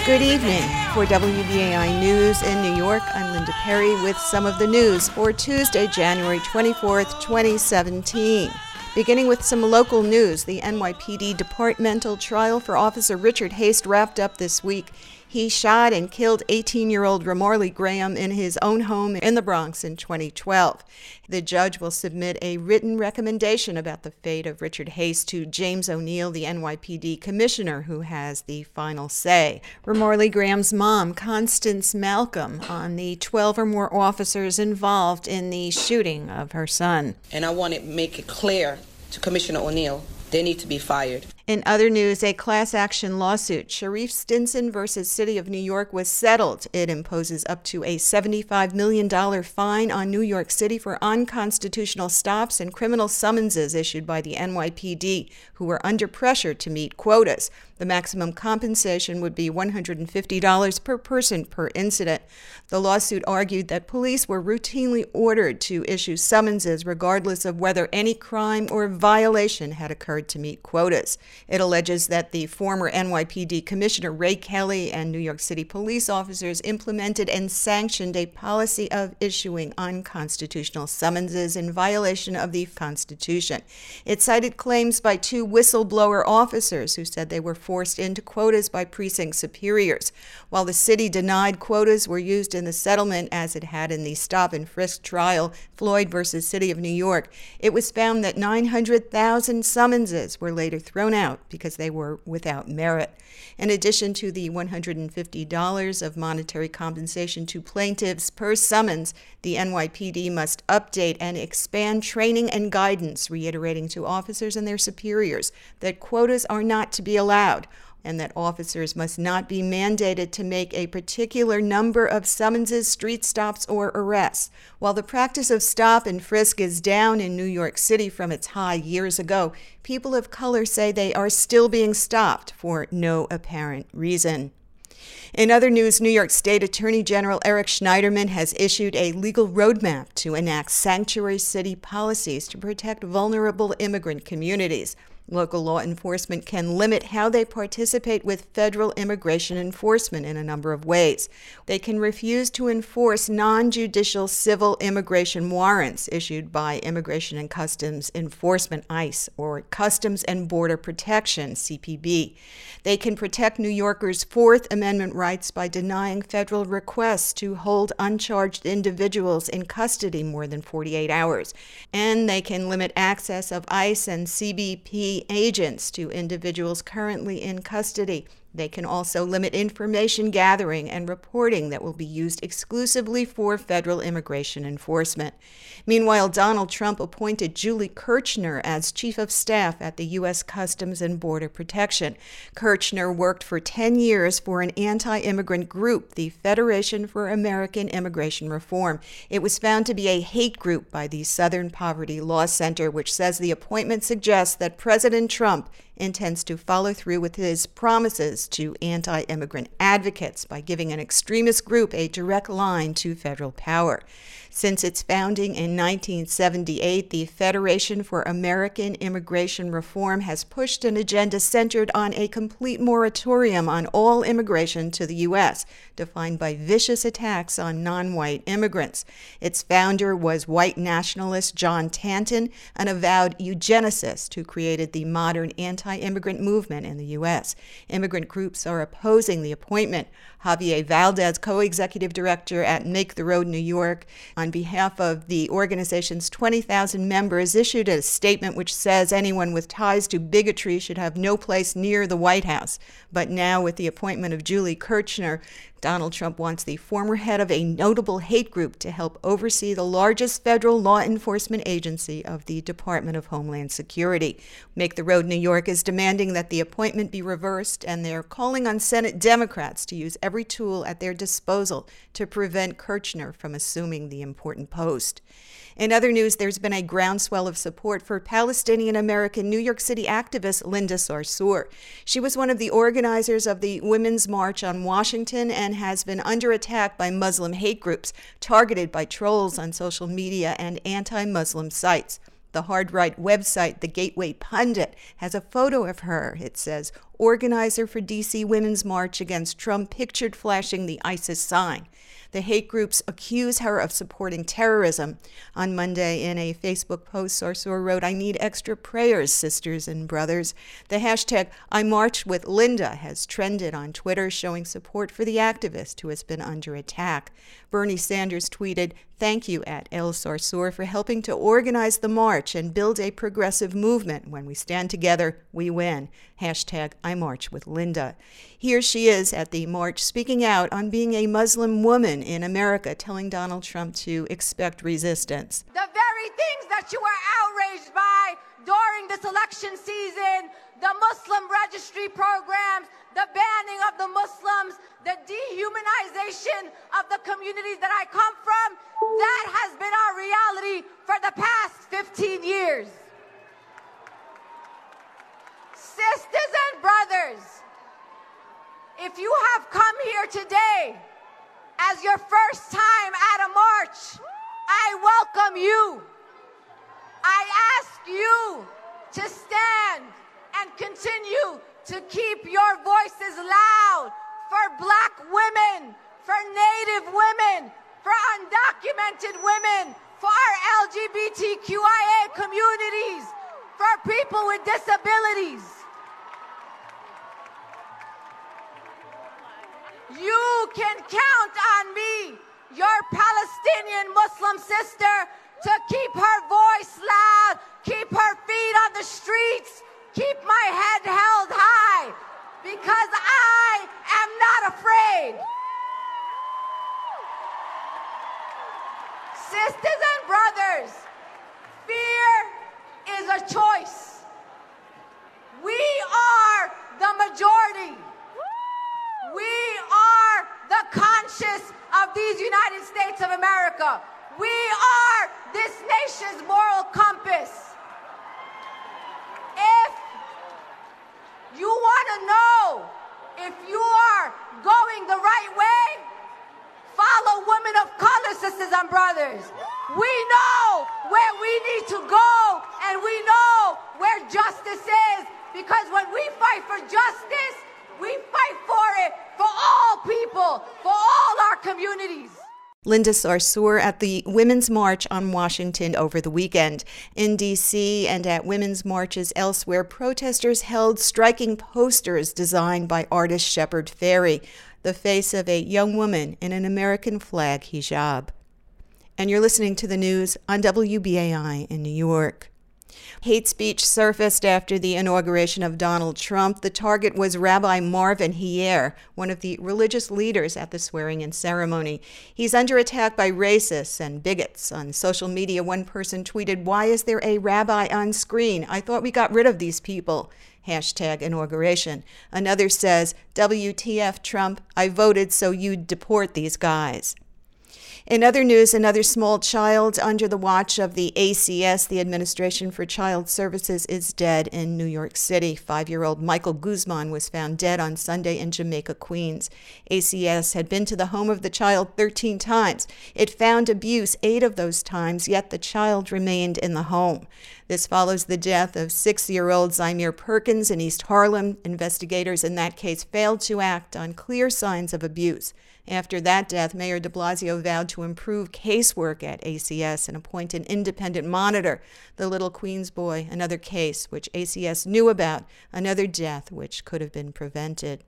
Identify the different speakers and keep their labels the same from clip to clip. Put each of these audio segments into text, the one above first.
Speaker 1: Good evening. For WBAI News in New York, I'm Linda Perry with some of the news for Tuesday, January 24th, 2017. Beginning with some local news, the NYPD departmental trial for Officer Richard Haste wrapped up this week. He shot and killed 18-year-old Ramarley Graham in his own home in the Bronx in 2012. The judge will submit a written recommendation about the fate of Richard Haste to James O'Neill, the NYPD commissioner, who has the final say. Ramarley Graham's mom, Constance Malcolm, on the 12 or more officers involved in the shooting of her son.
Speaker 2: And I want to make it clear to Commissioner O'Neill, they need to be fired.
Speaker 1: In other news, a class action lawsuit, Sharif Stinson versus City of New York, was settled. It imposes up to a $75 million fine on New York City for unconstitutional stops and criminal summonses issued by the NYPD, who were under pressure to meet quotas. The maximum compensation would be $150 per person per incident. The lawsuit argued that police were routinely ordered to issue summonses regardless of whether any crime or violation had occurred to meet quotas. It alleges that the former NYPD Commissioner Ray Kelly and New York City police officers implemented and sanctioned a policy of issuing unconstitutional summonses in violation of the Constitution. It cited claims by two whistleblower officers who said they were forced into quotas by precinct superiors. While the city denied quotas were used in the settlement as it had in the stop and frisk trial, Floyd versus City of New York, it was found that 900,000 summonses were later thrown out because they were without merit. In addition to the $150 of monetary compensation to plaintiffs per summons, the NYPD must update and expand training and guidance, reiterating to officers and their superiors that quotas are not to be allowed, and that officers must not be mandated to make a particular number of summonses, street stops, or arrests. While the practice of stop and frisk is down in New York City from its high years ago, people of color say they are still being stopped for no apparent reason. In other news, New York State Attorney General Eric Schneiderman has issued a legal roadmap to enact sanctuary city policies to protect vulnerable immigrant communities. Local law enforcement can limit how they participate with federal immigration enforcement in a number of ways. They can refuse to enforce non-judicial civil immigration warrants issued by Immigration and Customs Enforcement, ICE, or Customs and Border Protection, CPB. They can protect New Yorkers' Fourth Amendment rights by denying federal requests to hold uncharged individuals in custody more than 48 hours. And they can limit access of ICE and CBP agents to individuals currently in custody. They can also limit information gathering and reporting that will be used exclusively for federal immigration enforcement. Meanwhile, Donald Trump appointed Julie Kirchner as Chief of Staff at the U.S. Customs and Border Protection. Kirchner worked for 10 years for an anti-immigrant group, the Federation for American Immigration Reform. It was found to be a hate group by the Southern Poverty Law Center, which says the appointment suggests that President Trump intends to follow through with his promises to anti-immigrant advocates by giving an extremist group a direct line to federal power. Since its founding in 1978, the Federation for American Immigration Reform has pushed an agenda centered on a complete moratorium on all immigration to the U.S., defined by vicious attacks on non-white immigrants. Its founder was white nationalist John Tanton, an avowed eugenicist who created the modern anti-immigrant movement in the U.S. Immigrant groups are opposing the appointment. Javier Valdez, co-executive director at Make the Road New York, on behalf of the organization's 20,000 members, issued a statement which says anyone with ties to bigotry should have no place near the White House. But now, with the appointment of Julie Kirchner, Donald Trump wants the former head of a notable hate group to help oversee the largest federal law enforcement agency of the Department of Homeland Security. Make the Road New York is demanding that the appointment be reversed, and they're calling on Senate Democrats to use every tool at their disposal to prevent Kirchner from assuming the important post. In other news, there's been a groundswell of support for Palestinian-American New York City activist Linda Sarsour. She was one of the organizers of the Women's March on Washington and has been under attack by Muslim hate groups, targeted by trolls on social media and anti-Muslim sites. The hard-right website, The Gateway Pundit, has a photo of her. It says, organizer for D.C. Women's March against Trump, pictured flashing the ISIS sign. The hate groups accuse her of supporting terrorism. On Monday, in a Facebook post, Sarsour wrote, "I need extra prayers, sisters and brothers." The hashtag #IMarchWithLinda has trended on Twitter, showing support for the activist who has been under attack. Bernie Sanders tweeted, "Thank you at El Sarsour for helping to organize the march and build a progressive movement. When we stand together, we win." Hashtag #IMarchWithLinda. Here she is at the march speaking out on being a Muslim woman in America, telling Donald Trump to expect resistance.
Speaker 3: The very things that you were outraged by during this election season, the Muslim registry programs, the banning of the Muslims, the dehumanization of the communities that I come from, that has been our reality for the past 15 years. Sisters and brothers, if you have come here today as your first time at a march, I welcome you. I ask you to stand and continue to keep your voices loud for Black women, for Native women, for undocumented women, for our LGBTQIA communities, for people with disabilities. You can count on me, your Palestinian Muslim sister, to keep her voice loud, keep her feet on the streets, keep my head held high, because I am not afraid. Sisters and brothers, fear is a choice. We are the majority. We are the conscience of these United States of America. We are this nation's moral compass. If you want to know if you are going the right way, follow women of color, sisters and brothers. We know where we need to go, and we know where justice is, because when we fight for justice, we fight for it for all people, for all our communities.
Speaker 1: Linda Sarsour at the Women's March on Washington over the weekend. In D.C. and at women's marches elsewhere, protesters held striking posters designed by artist Shepard Fairey, the face of a young woman in an American flag hijab. And you're listening to the news on WBAI in New York. Hate speech surfaced after the inauguration of Donald Trump. The target was Rabbi Marvin Hier, one of the religious leaders at the swearing-in ceremony. He's under attack by racists and bigots. On social media, one person tweeted, "Why is there a rabbi on screen? I thought we got rid of these people." Hashtag inauguration. Another says, "WTF Trump, I voted so you'd deport these guys." In other news, another small child under the watch of the ACS, the Administration for Child Services, is dead in New York City. 5-year-old Michael Guzman was found dead on Sunday in Jamaica, Queens. ACS had been to the home of the child 13 times. It found abuse 8 of those times, yet the child remained in the home. This follows the death of 6-year-old Zymir Perkins in East Harlem. Investigators in that case failed to act on clear signs of abuse. After that death, Mayor de Blasio vowed to improve casework at ACS and appoint an independent monitor. The little Queens boy, another case which ACS knew about, another death which could have been prevented.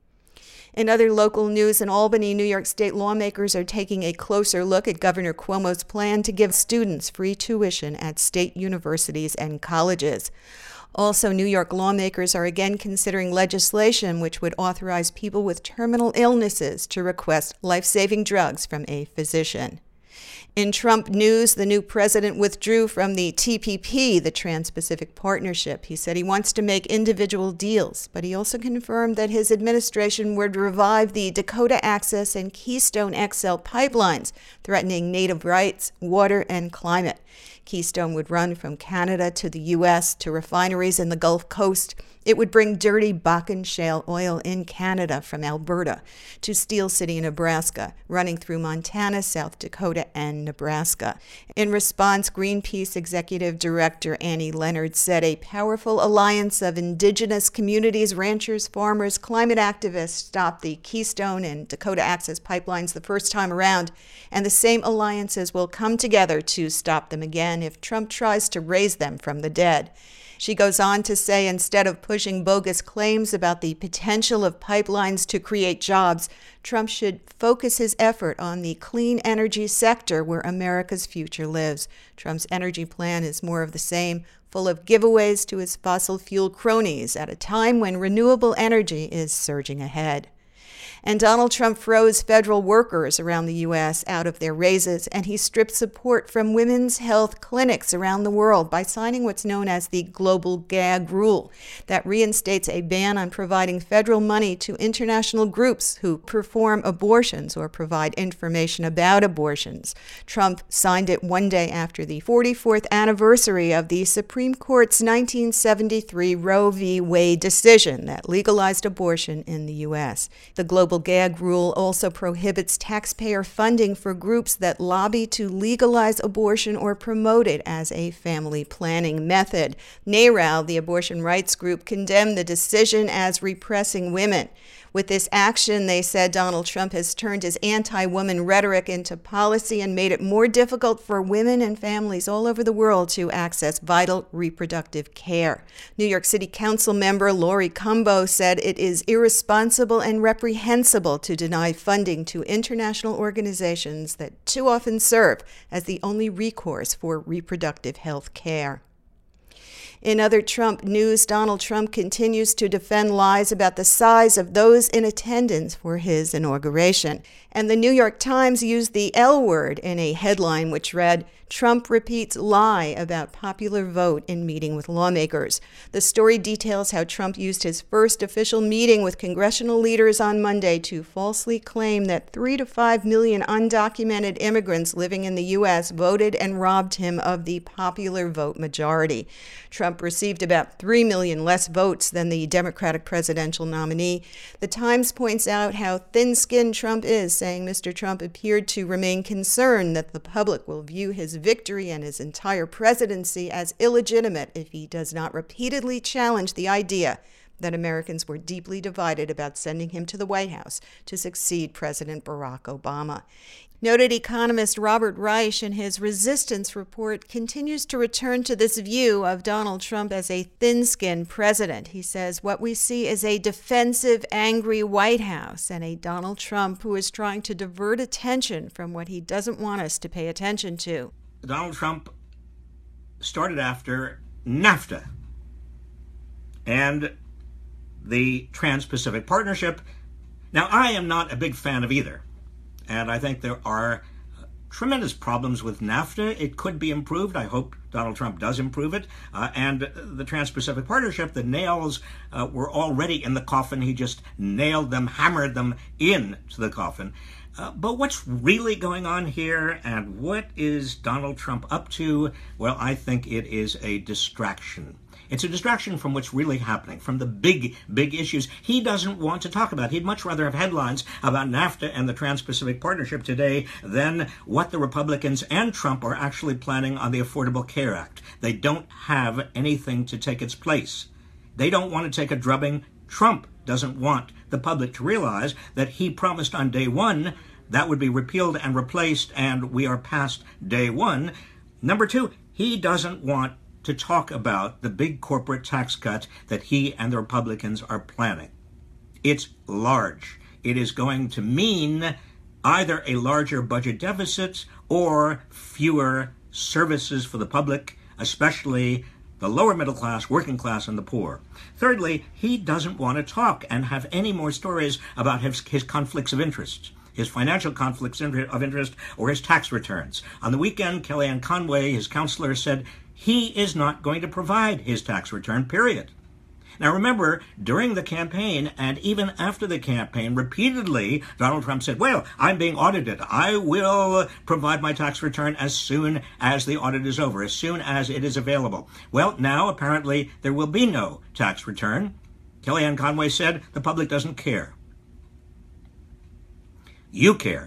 Speaker 1: In other local news, in Albany, New York State lawmakers are taking a closer look at Governor Cuomo's plan to give students free tuition at state universities and colleges. Also, New York lawmakers are again considering legislation which would authorize people with terminal illnesses to request life-saving drugs from a physician. In Trump news, the new president withdrew from the TPP, the Trans-Pacific Partnership. He said he wants to make individual deals, but he also confirmed that his administration would revive the Dakota Access and Keystone XL pipelines, threatening native rights, water, and climate. Keystone would run from Canada to the U.S. to refineries in the Gulf Coast. It would bring dirty Bakken shale oil in Canada from Alberta to Steel City, Nebraska, running through Montana, South Dakota, and Nebraska. In response, Greenpeace Executive Director Annie Leonard said a powerful alliance of indigenous communities, ranchers, farmers, climate activists stopped the Keystone and Dakota Access pipelines the first time around, and the same alliances will come together to stop them again if Trump tries to raise them from the dead. She goes on to say instead of pushing bogus claims about the potential of pipelines to create jobs, Trump should focus his effort on the clean energy sector where America's future lives. Trump's energy plan is more of the same, full of giveaways to his fossil fuel cronies at a time when renewable energy is surging ahead. And Donald Trump froze federal workers around the U.S. out of their raises, and he stripped support from women's health clinics around the world by signing what's known as the Global Gag Rule that reinstates a ban on providing federal money to international groups who perform abortions or provide information about abortions. Trump signed it one day after the 44th anniversary of the Supreme Court's 1973 Roe v. Wade decision that legalized abortion in the U.S. The Global Gag Rule also prohibits taxpayer funding for groups that lobby to legalize abortion or promote it as a family planning method. NARAL, the abortion rights group, condemned the decision as repressing women. With this action, they said Donald Trump has turned his anti-woman rhetoric into policy and made it more difficult for women and families all over the world to access vital reproductive care. New York City Council member Lori Cumbo said it is irresponsible and reprehensible to deny funding to international organizations that too often serve as the only recourse for reproductive health care. In other Trump news, Donald Trump continues to defend lies about the size of those in attendance for his inauguration. And the New York Times used the L word in a headline which read, "Trump repeats lie about popular vote in meeting with lawmakers." The story details how Trump used his first official meeting with congressional leaders on Monday to falsely claim that 3 to 5 million undocumented immigrants living in the U.S. voted and robbed him of the popular vote majority. Trump received about 3 million less votes than the Democratic presidential nominee. The Times points out how thin-skinned Trump is, saying Mr. Trump appeared to remain concerned that the public will view his victory and his entire presidency as illegitimate if he does not repeatedly challenge the idea that Americans were deeply divided about sending him to the White House to succeed President Barack Obama. Noted economist Robert Reich, in his Resistance report, continues to return to this view of Donald Trump as a thin-skinned president. He says what we see is a defensive, angry White House and a Donald Trump who is trying to divert attention from what he doesn't want us to pay attention to.
Speaker 4: Donald Trump started after NAFTA and the Trans-Pacific Partnership. Now, I am not a big fan of either. And I think there are tremendous problems with NAFTA. It could be improved. I hope Donald Trump does improve it. And the Trans-Pacific Partnership, the nails were already in the coffin. He just nailed them, hammered them into the coffin. But what's really going on here, and what is Donald Trump up to? Well, I think it is a distraction. It's a distraction from what's really happening, from the big issues he doesn't want to talk about. He'd much rather have headlines about NAFTA and the Trans-Pacific Partnership today than what the Republicans and Trump are actually planning on the Affordable Care Act. They don't have anything to take its place. They don't want to take a drubbing. Trump doesn't want the public to realize that he promised on day one that would be repealed and replaced, and we are past day one. Number two, he doesn't want to talk about the big corporate tax cut that he and the Republicans are planning. It's large. It is going to mean either a larger budget deficit or fewer services for the public, especially the lower middle class, working class, and the poor. Thirdly, he doesn't want to talk and have any more stories about his conflicts of interest, his financial conflicts of interest, or his tax returns. On the weekend, Kellyanne Conway, his counselor, said he is not going to provide his tax return, period. Now remember, during the campaign and even after the campaign, repeatedly Donald Trump said, well, I'm being audited. I will provide my tax return as soon as the audit is over, as soon as it is available. Well, now apparently there will be no tax return. Kellyanne Conway said the public doesn't care. You care.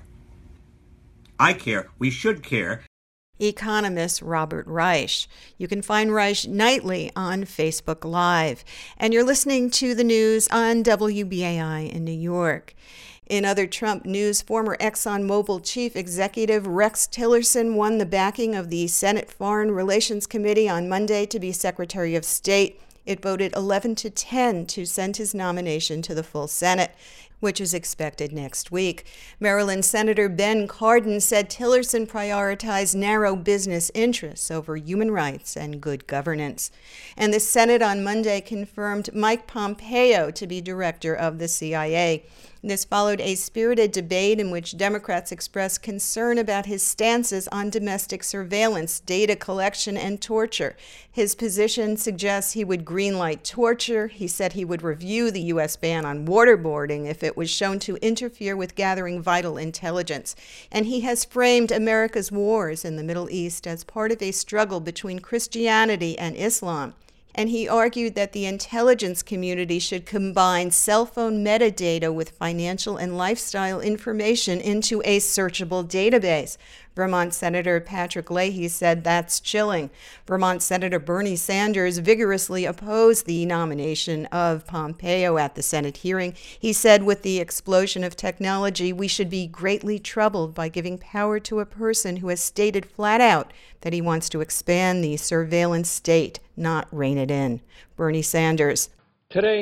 Speaker 4: I care. We should care.
Speaker 1: Economist Robert Reich. You can find Reich nightly on Facebook Live. And you're listening to the news on WBAI in New York. In other Trump news, former ExxonMobil chief executive Rex Tillerson won the backing of the Senate Foreign Relations Committee on Monday to be Secretary of State. It voted 11-10 to send his nomination to the full Senate, which is expected next week. Maryland Senator Ben Cardin said Tillerson prioritized narrow business interests over human rights and good governance. And the Senate on Monday confirmed Mike Pompeo to be director of the CIA. This followed a spirited debate in which Democrats expressed concern about his stances on domestic surveillance, data collection, and torture. His position suggests he would greenlight torture. He said he would review the U.S. ban on waterboarding if it was shown to interfere with gathering vital intelligence. And he has framed America's wars in the Middle East as part of a struggle between Christianity and Islam. And he argued that the intelligence community should combine cell phone metadata with financial and lifestyle information into a searchable database. Vermont Senator Patrick Leahy said that's chilling. Vermont Senator Bernie Sanders vigorously opposed the nomination of Pompeo at the Senate hearing. He said, with the explosion of technology, we should be greatly troubled by giving power to a person who has stated flat out that he wants to expand the surveillance state, not rein it in. Bernie Sanders.
Speaker 5: Today,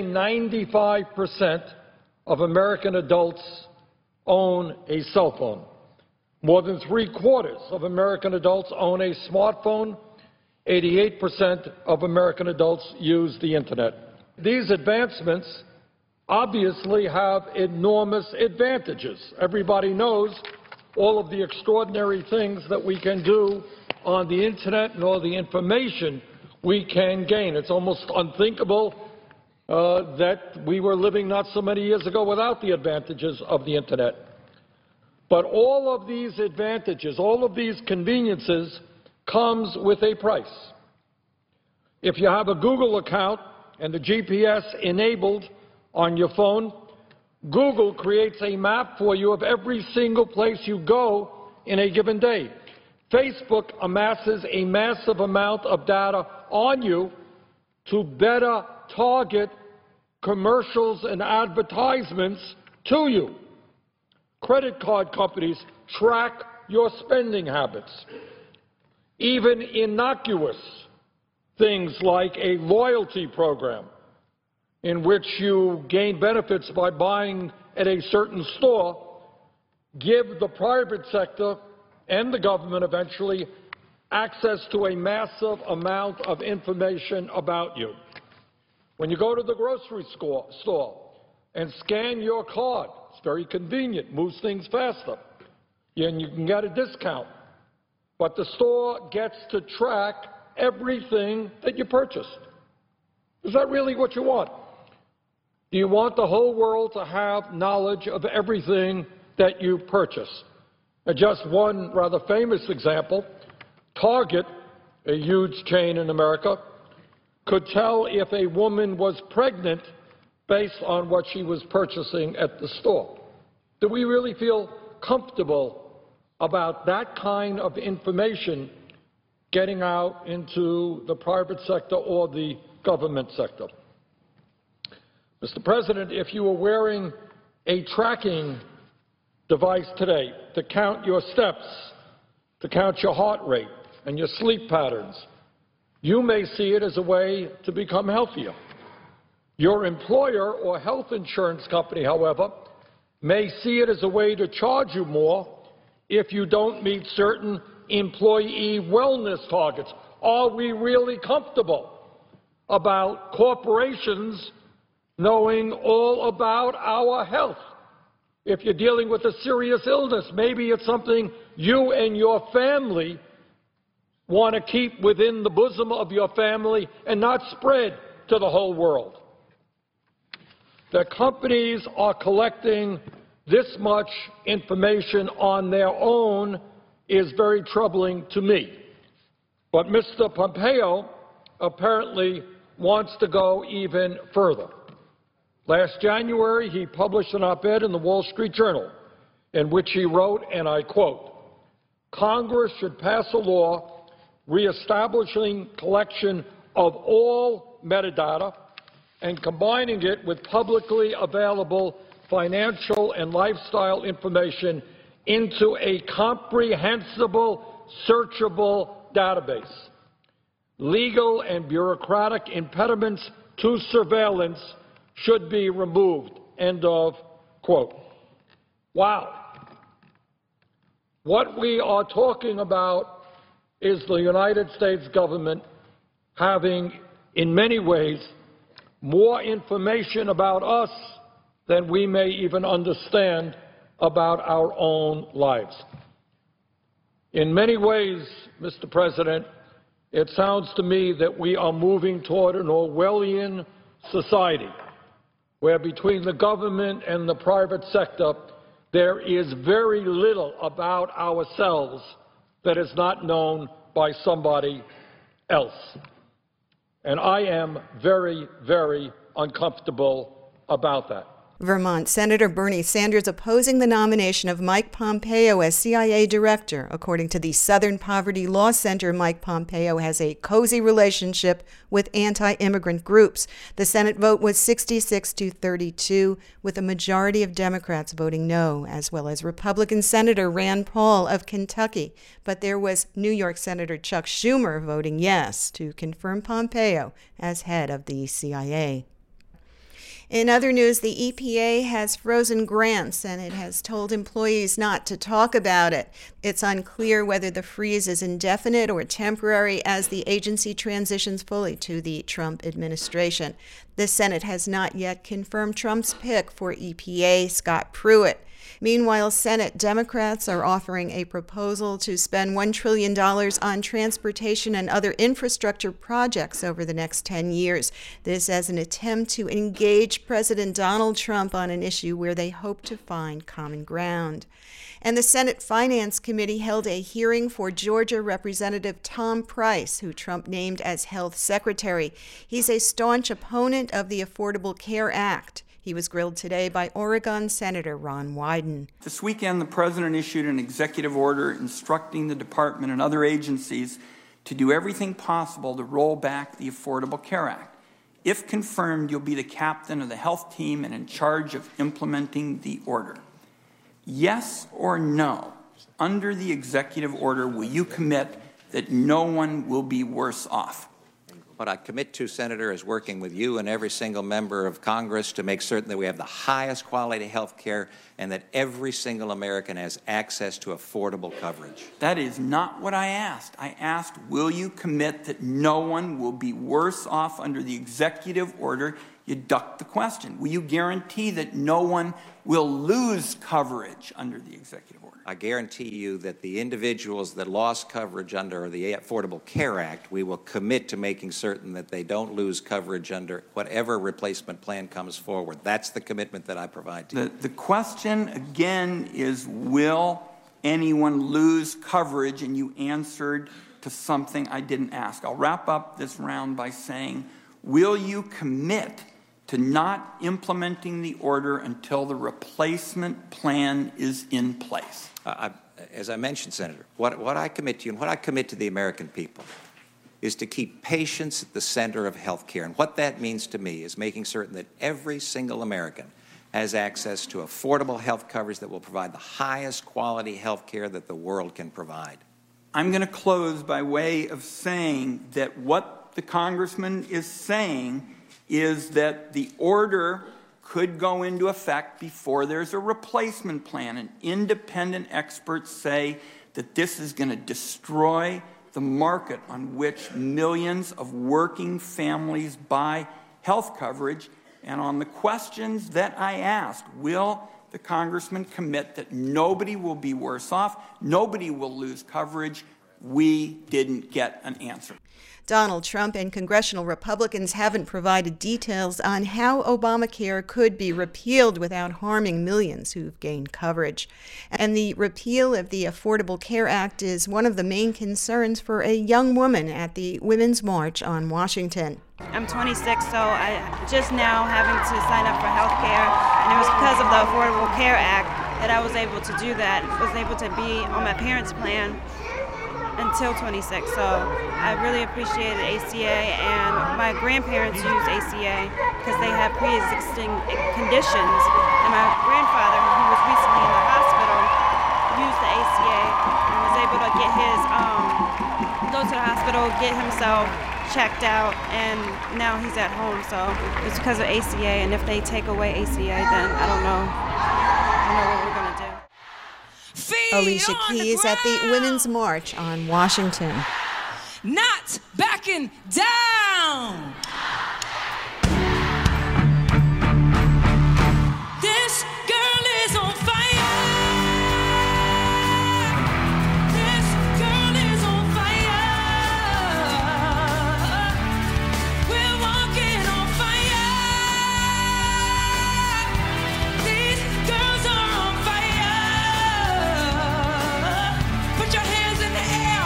Speaker 5: 95% of American adults own a cell phone. More than 3/4 of American adults own a smartphone. 88% of American adults use the Internet. These advancements obviously have enormous advantages. Everybody knows all of the extraordinary things that we can do on the Internet and all the information we can gain. It's almost unthinkable that we were living not so many years ago without the advantages of the Internet. But all of these advantages, all of these conveniences comes with a price. If you have a Google account and the GPS enabled on your phone, Google creates a map for you of every single place you go in a given day. Facebook amasses a massive amount of data on you to better target commercials and advertisements to you. Credit card companies track your spending habits. Even innocuous things like a loyalty program in which you gain benefits by buying at a certain store give the private sector and the government eventually access to a massive amount of information about you. When you go to the grocery store and scan your card, it's very convenient, moves things faster, and you can get a discount. But the store gets to track everything that you purchased. Is that really what you want? Do you want the whole world to have knowledge of everything that you purchase? Just one rather famous example, Target, a huge chain in America, could tell if a woman was pregnant based on what she was purchasing at the store. Do we really feel comfortable about that kind of information getting out into the private sector or the government sector? Mr. President, if you were wearing a tracking device today to count your steps, to count your heart rate and your sleep patterns, you may see it as a way to become healthier. Your employer or health insurance company, however, may see it as a way to charge you more if you don't meet certain employee wellness targets. Are we really comfortable about corporations knowing all about our health? If you're dealing with a serious illness, maybe it's something you and your family want to keep within the bosom of your family and not spread to the whole world. that companies are collecting this much information on their own is very troubling to me. But Mr. Pompeo apparently wants to go even further. Last January, he published an op-ed in the Wall Street Journal in which he wrote, and I quote, "Congress should pass a law reestablishing collection of all metadata and combining it with publicly available financial and lifestyle information into a comprehensible, searchable database. Legal and bureaucratic impediments to surveillance should be removed." End of quote. Wow. What we are talking about is the United States government having, in many ways, more information about us than we may even understand about our own lives. In many ways, Mr. President, it sounds to me that we are moving toward an Orwellian society where between the government and the private sector, there is very little about ourselves that is not known by somebody else. And I am very, very uncomfortable about that.
Speaker 1: Vermont Senator Bernie Sanders opposing the nomination of Mike Pompeo as CIA director. According to the Southern Poverty Law Center, Mike Pompeo has a cozy relationship with anti-immigrant groups. The Senate vote was 66-32, with a majority of Democrats voting no, as well as Republican Senator Rand Paul of Kentucky. But there was New York Senator Chuck Schumer voting yes to confirm Pompeo as head of the CIA. In other news, the EPA has frozen grants, and it has told employees not to talk about it. It's unclear whether the freeze is indefinite or temporary as the agency transitions fully to the Trump administration. The Senate has not yet confirmed Trump's pick for EPA, Scott Pruitt. Meanwhile, Senate Democrats are offering a proposal to spend $1 trillion on transportation and other infrastructure projects over the next 10 years. This as an attempt to engage President Donald Trump on an issue where they hope to find common ground. And the Senate Finance Committee held a hearing for Georgia Representative Tom Price, who Trump named as health secretary. He's a staunch opponent of the Affordable Care Act. He was grilled today by Oregon Senator Ron Wyden.
Speaker 6: This weekend, the President issued an executive order instructing the Department and other agencies to do everything possible to roll back the Affordable Care Act. If confirmed, you'll be the captain of the health team and in charge of implementing the order. Yes or no, under the executive order, will you commit that no one will be worse off?
Speaker 7: What I commit to, Senator, is working with you and every single member of Congress to make certain that we have the highest quality health care and that every single American has access to affordable coverage.
Speaker 6: That is not what I asked. I asked, will you commit that no one will be worse off under the executive order? You ducked the question. Will you guarantee that no one will lose coverage under the executive order?
Speaker 7: I guarantee you that the individuals that lost coverage under the Affordable Care Act, we will commit to making certain that they don't lose coverage under whatever replacement plan comes forward. That's the commitment that I provide to you.
Speaker 6: The question, again, is will anyone lose coverage? And you answered to something I didn't ask. I'll wrap up this round by saying, will you commit to not implementing the order until the replacement plan is in place?
Speaker 7: As I mentioned, Senator, what I commit to you and what I commit to the American people is to keep patients at the center of health care. And what that means to me is making certain that every single American has access to affordable health coverage that will provide the highest quality health care that the world can provide.
Speaker 6: I'm going to close by way of saying that what the congressman is saying is that the order could go into effect before there's a replacement plan. And independent experts say that this is going to destroy the market on which millions of working families buy health coverage. And on the questions that I asked, will the congressman commit that nobody will be worse off, nobody will lose coverage? we didn't get an answer.
Speaker 1: Donald Trump and congressional Republicans haven't provided details on how Obamacare could be repealed without harming millions who've gained coverage. And the repeal of the Affordable Care Act is one of the main concerns for a young woman at the Women's March on Washington.
Speaker 8: I'm 26, so I just now having to sign up for health care, and it was because of the Affordable Care Act that I was able to do that. I was able to be on my parents' plan until 26, so I really appreciated ACA, and my grandparents used ACA because they have pre-existing conditions, and my grandfather, who was recently in the hospital, used the ACA and was able to get his, go to the hospital, get himself checked out, and now he's at home, so it's because of ACA, and if they take away ACA, then I don't know what we're going to do.
Speaker 1: Alicia Keys at the Women's March on Washington.
Speaker 9: Not backing down. This girl is on fire. This girl is on fire. We're walking on fire. These girls are on fire. Put your hands in the air.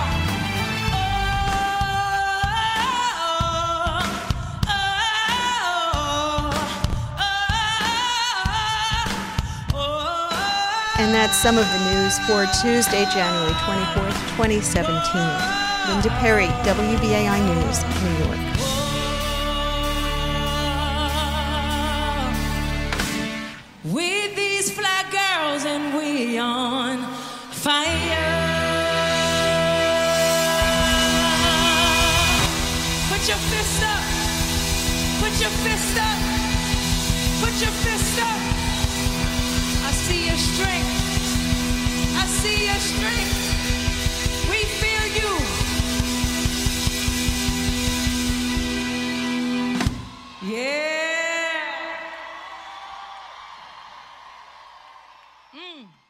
Speaker 1: And that's some of the news for Tuesday, January 24th, 2017. Linda Perry, WBAI News, New York.
Speaker 9: With these fly girls and we on fire. Put your fist up. Put your fist up. Put your fist up. I see your strength. I see your strength. We feel you. Yeah.